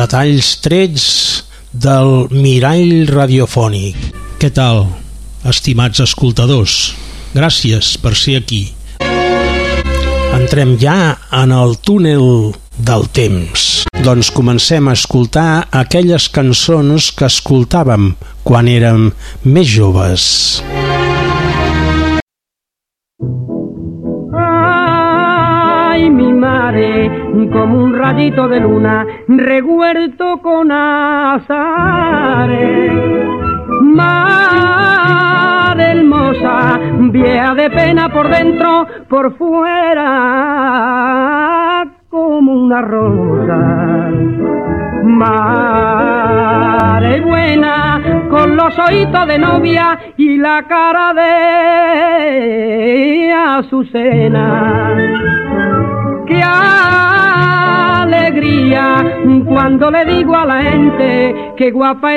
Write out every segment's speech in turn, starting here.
retalls trets del mirall radiofònic. Què tal, estimats escoltadors? Gràcies per ser aquí. Entrem ja en el túnel del temps. Doncs comencem a escoltar aquelles cançons que escoltàvem quan érem més joves. Ay, mi madre, como un rayito de luna, revuelto con azares. Madre hermosa, vieja de pena por dentro, por fuera, como una rosa. Madre buena, con los ojitos de novia y la cara de azucena. ¡Qué alegría cuando le digo a la gente que guapa es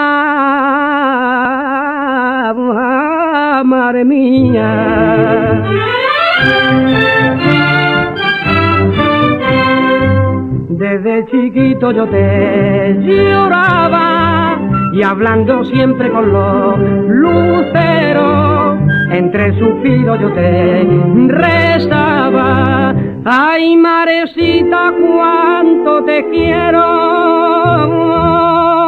la madre mía! Desde chiquito yo te lloraba y hablando siempre con los luceros, entre suspiros yo te rezaba. Ay, marecita, cuánto te quiero.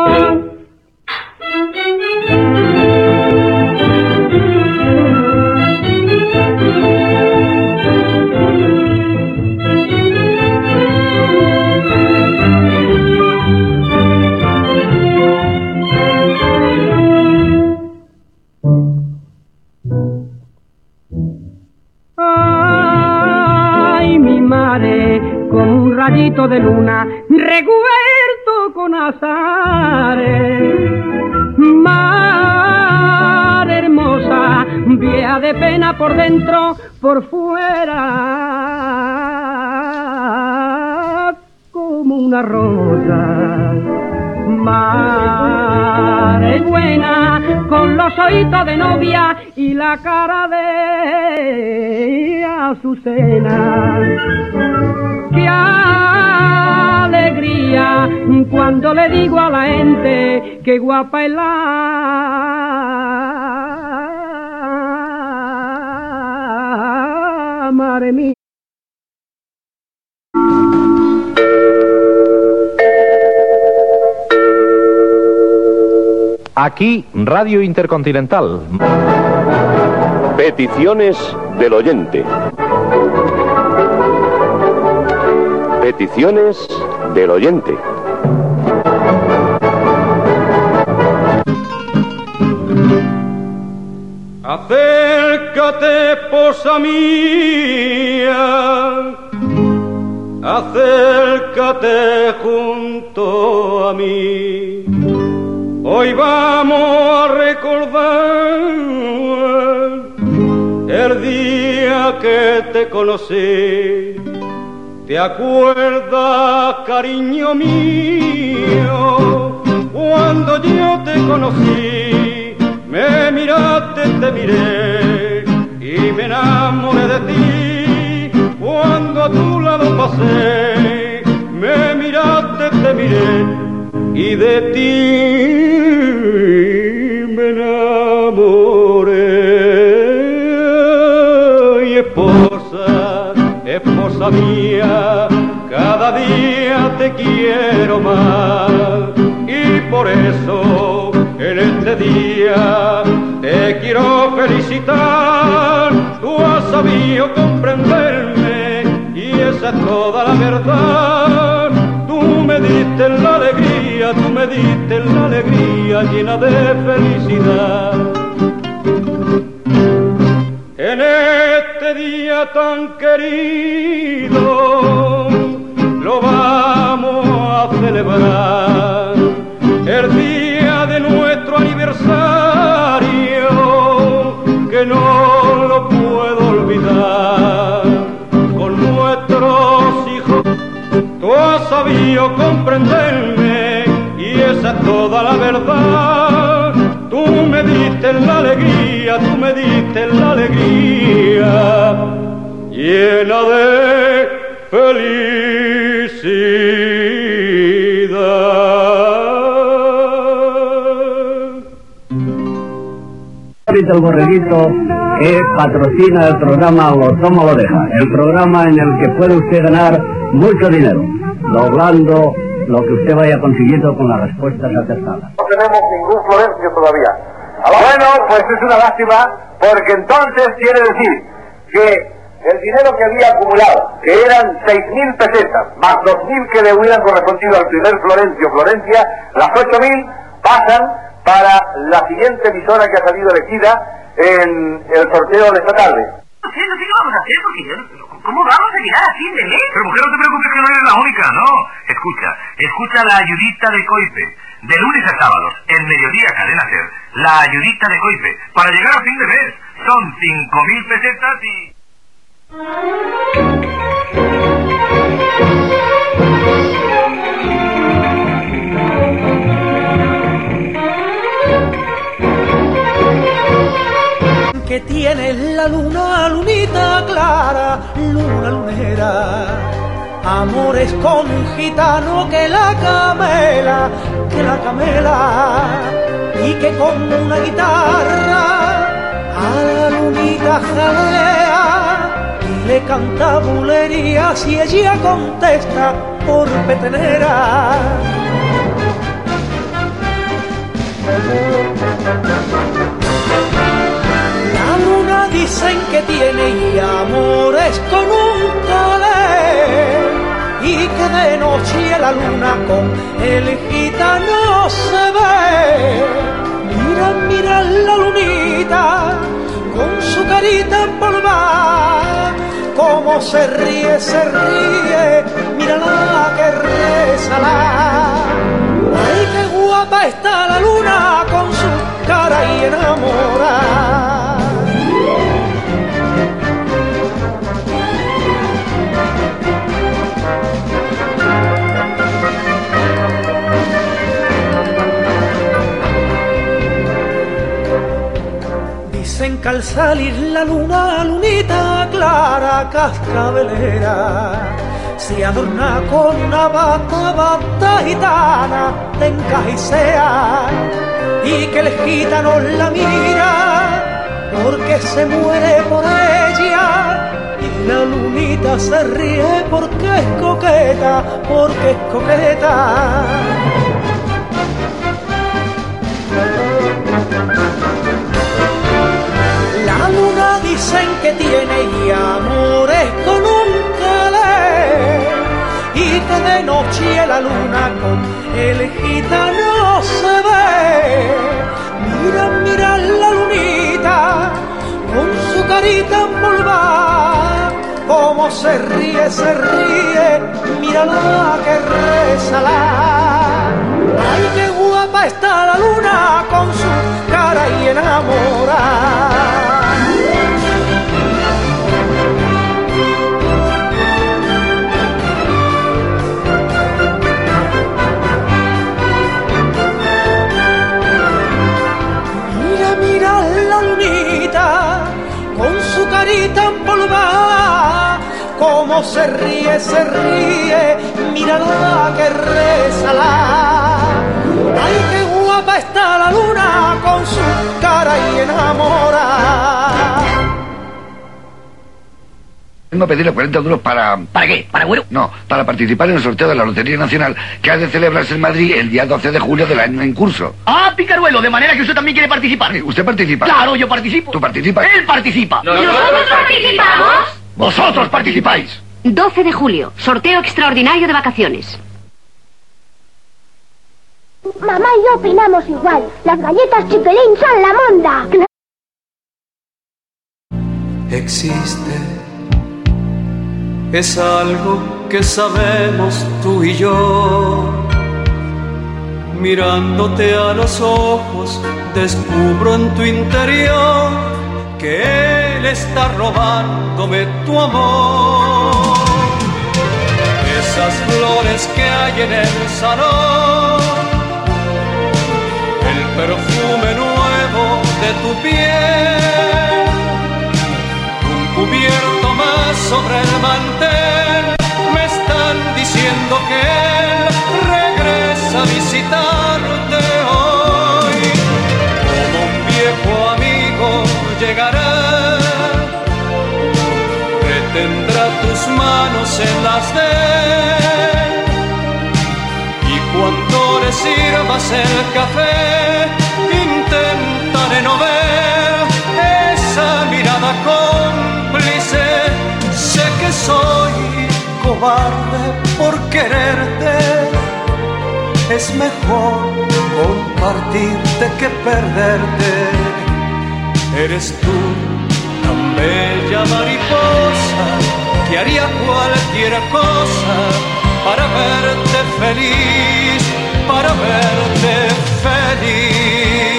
Como un rayito de luna, revuelto con azares. Madre hermosa, vieja de pena por dentro, por fuera, como una rosa. Madre buena, con los ojitos de novia y la cara de azucena. ¡Qué alegría cuando le digo a la gente que guapa es la madre mía! Aquí, Radio Intercontinental. Peticiones del oyente. Peticiones del oyente. Acércate, esposa mía, acércate junto a mí. Hoy vamos a recordar el día que te conocí. ¿Te acuerdas, cariño mío, cuando yo te conocí? Me miraste, te miré y me enamoré de ti. Cuando a tu lado pasé, me miraste, te miré y de ti me enamoré. Y esposa mía, cada día te quiero más y por eso en este día te quiero felicitar. Tú has sabido comprenderme y esa es toda la verdad. Tú me diste la alegría, tú me diste la alegría llena de felicidad. En este día tan querido lo vamos a celebrar, el día de nuestro aniversario que no lo puedo olvidar. Con nuestros hijos tú has sabido comprenderme y esa es toda la verdad. Tú me diste la alegría, tú me diste la alegría llena de felicidad. El borreguito que patrocina el programa Lo Toma Lo Deja, el programa en el que puede usted ganar mucho dinero, doblando lo que usted vaya consiguiendo con las respuestas acertadas. No tenemos ningún Florencio todavía. Bueno, pues es una lástima, porque entonces quiere decir que el dinero que había acumulado, que eran 6.000 pesetas, más 2.000 que le hubieran correspondido al primer Florencia, las 8.000 pasan para la siguiente emisora que ha salido elegida en el sorteo de esta tarde. No sé qué vamos a hacer, porque ¿cómo vamos a llegar a fin de mes? Pero mujer, no te preocupes que no eres la única, ¿no? Escucha la ayudita de Coipe. De lunes a sábados, en mediodía Cadena Ser, la ayudita de Coipe. Para llegar a fin de mes, son 5.000 pesetas y... Que tiene la luna, lunita clara, luna lunera. Amores con un gitano que la camela, y que con una guitarra a la lunita jalea y le canta bulerías y ella contesta por petenera. La luna dicen que tiene y amores con un calé, y que de noche la luna con el gitano se ve. Mira la lunita con su carita empolvada, como se ríe, mírala que rezala. Ay, qué guapa está la luna con su cara y enamorada. Dicen que al salir la luna, lunita clara, cascabelera, se adorna con una bata gitana de encaje y sea, y que el gitano la mira porque se muere por ella, y la lunita se ríe porque es coqueta, La luna dicen que tiene y amores con un calé, y que de noche la luna con el gitano se ve. Mira la lunita con su carita empolvada, como se ríe, mírala que rezala. Ay, qué guapa está la luna con su cara y enamorada. Mira la lunita con su carita empolvada, como se ríe, mírala que rezala. Ay, qué guapa está la luna con su cara y enamorada. Vengo a pedirle 40 duros para... ¿Para qué? ¿Para güero? No, para participar en el sorteo de la Lotería Nacional que ha de celebrarse en Madrid el día 12 de julio del año en curso. ¡Ah, picaruelo! De manera que usted también quiere participar. ¿Usted participa? Claro, yo participo. ¿Tú participas? Él participa. ¿Nosotros participamos? ¡Vosotros participáis! 12 de julio, sorteo extraordinario de vacaciones. Mamá y yo opinamos igual. Las galletas Chiquilín son la monda. Existe, es algo que sabemos tú y yo. Mirándote a los ojos, descubro en tu interior que él está robándome tu amor. Esas flores que hay en el salón, el perfume nuevo de tu piel, un cubierto más sobre el mantel, me están diciendo que él regresa a visitarte hoy. Como un viejo amigo manos en las de él. Y cuando le sirvas el café, intentaré no ver esa mirada cómplice. Sé que soy cobarde por quererte. Es mejor compartirte que perderte. Eres tú, tan bella mariposa, que haría cualquier cosa para verte feliz, para verte feliz.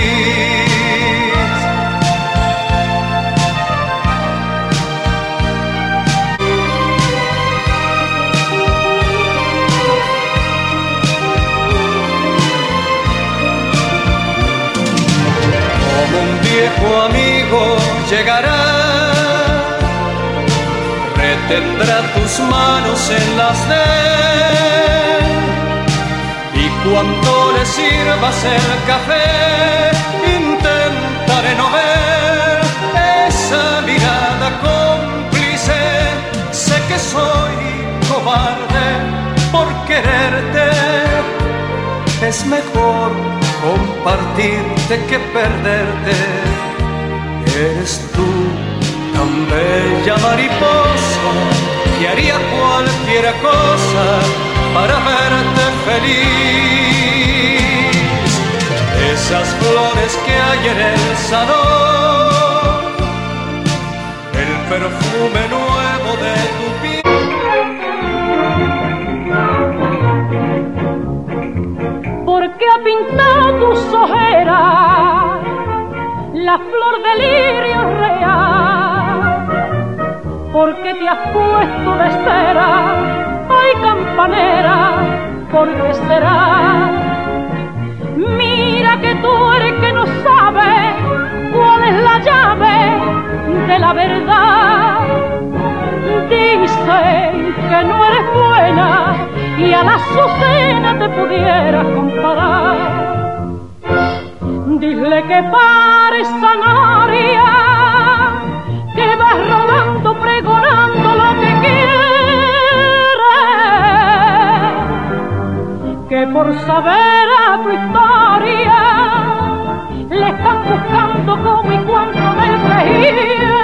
Viejo amigo llegará, retendrá tus manos en las de él. Y cuando le sirvas el café, intentaré no ver esa mirada cómplice. Sé que soy cobarde por quererte. Es mejor compartirte que perderte. Eres tú, tan bella mariposa, que haría cualquier cosa para verte feliz. Esas flores que hay en el salón, el perfume nuevo de tu piel. Porque ha pintado tus ojeras la flor del lirio real, porque te has puesto de cera, ay campanera, ¿por qué será? Mira que tú eres que no sabes cuál es la llave de la verdad. Dicen que no eres buena y a la Azucena te pudieras comparar. Dile que pare esa noria, que vas rodando pregonando lo que quiere, que por saber a tu historia le están buscando cómo y cuánto me quiere.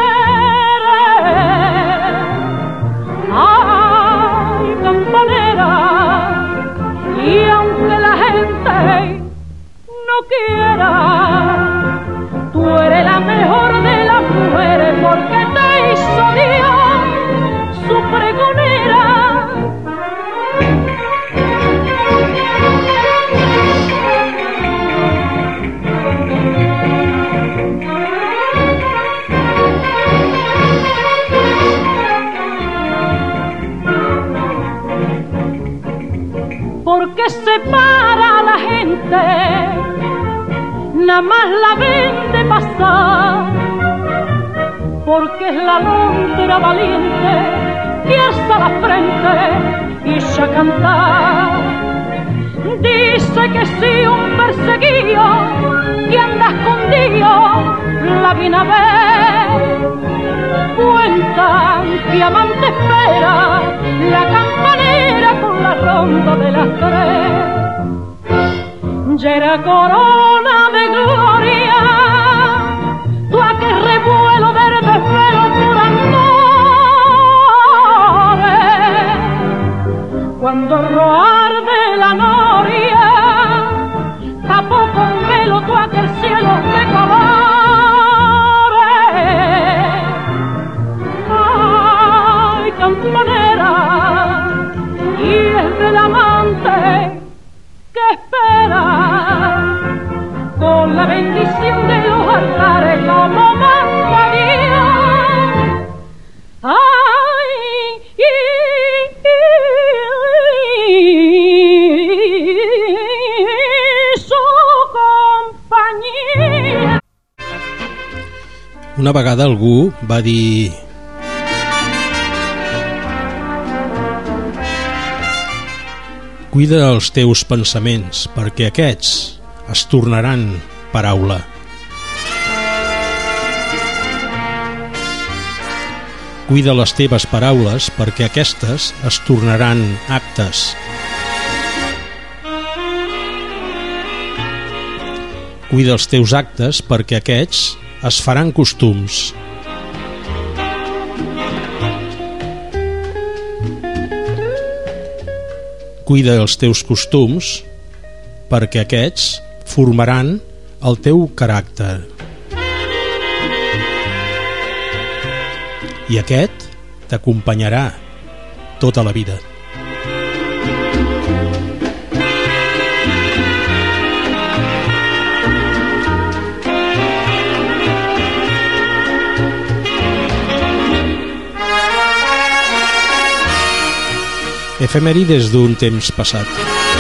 Ay, campanera, y aunque la gente no quiera, tú eres la mejor de las mujeres, porque te hizo Dios su pregonera. Porque separa a la gente, nada más la ven de pasar, porque es la londra valiente que alza la frente y echa a cantar. Dice que si un perseguido que anda escondido la viene a ver, cuentan que amante espera la campanera con la ronda de las tres. Ya era corona de gloria, tú aquel revuelo verde desvelo por amores, cuando roar de la noria tapó con velo tú aquel cielo de colores. Ay, campanera, y es del amante que espera con la bendición de los altares como manda Dios. Ay, su compañía. Una vegada algú va dir: cuida els teus pensaments, perquè aquests es tornaran paraula. Cuida les teves paraules perquè aquestes es tornaran aptes. Cuida els teus actes perquè aquests es faran costums. Cuida els teus costums perquè aquests formaran el teu caràcter. I aquest t'acompanyarà tota la vida. Efemèrides d'un temps passat.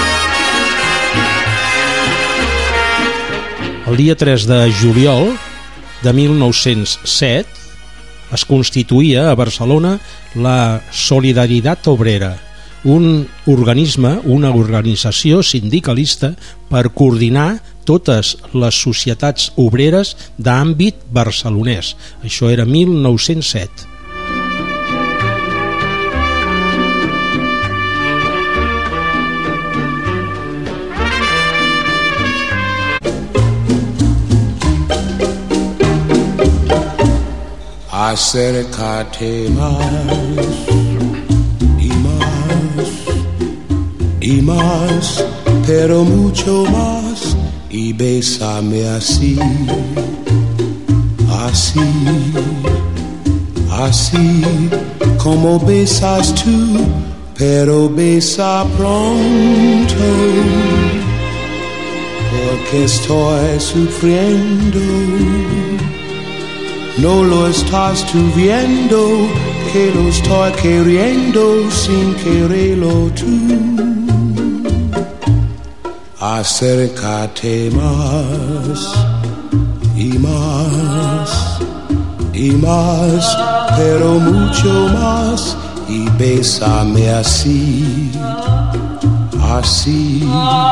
El dia 3 de juliol de 1907 es constituïa a Barcelona la Solidaritat Obrera, un organisme, una organització sindicalista per coordinar totes les societats obreres d'àmbit barcelonès. Això era 1907. Acércate más y más y más, pero mucho más, y bésame así, así, así como besas tú, pero besa pronto, porque estoy sufriendo. No lo estás tú viendo, que lo estoy queriendo sin quererlo tú. Acércate más y más y más, pero mucho más, y bésame así, así,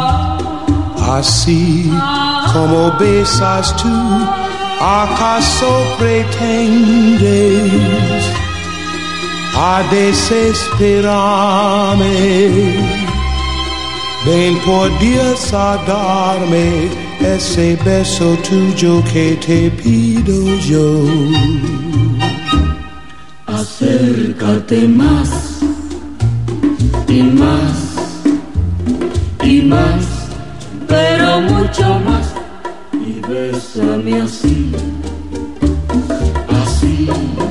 así como besas tú. ¿Acaso pretendes a desesperarme? Ven por Dios a darme ese beso tuyo que te pido yo. Acércate más y más y más, pero mucho más. Bésame así, así,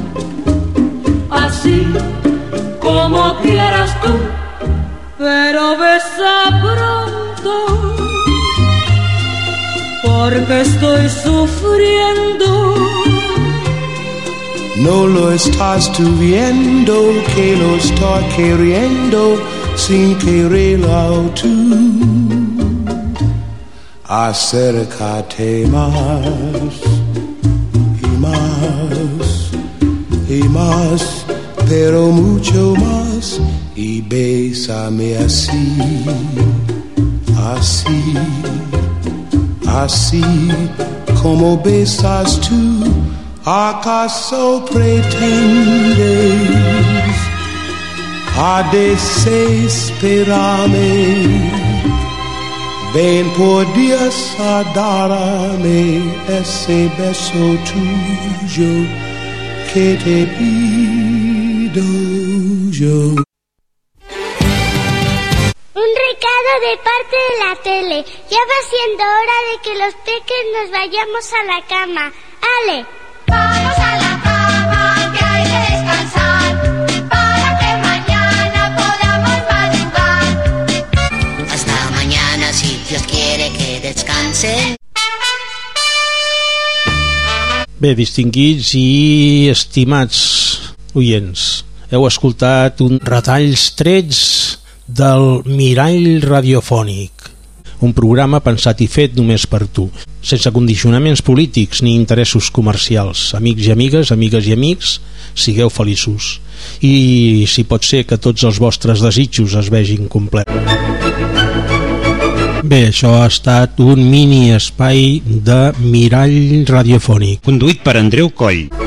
así, como quieras tú, pero besa pronto, porque estoy sufriendo. No lo estás tú viendo, que lo estoy queriendo sin quererlo tú. Acércate más y más y más, pero mucho más, y bésame así, así, así como besas tú. ¿Acaso pretendes a desesperarme? Ven por Dios a darme ese beso tuyo que te pido yo. Un recado de parte de la tele. Ya va siendo hora de que los peques nos vayamos a la cama. ¡Ale! Vamos a la cama, que hay que descansar, para que mañana podamos madrugar. Hasta mañana, si Dios quiere que descansen. Bé, distingits i estimats oients, heu escoltat un retalls trets del Mirall Radiofònic, un programa pensat i fet només per tu, sense condicionaments polítics ni interessos comercials. Amics i amigues, amigues i amics, sigueu feliços. I si pot ser que tots els vostres desitjos es vegin complerts. Bé, això ha estat un mini espai de Mirall Radiofònic. Conduït per Andreu Coll.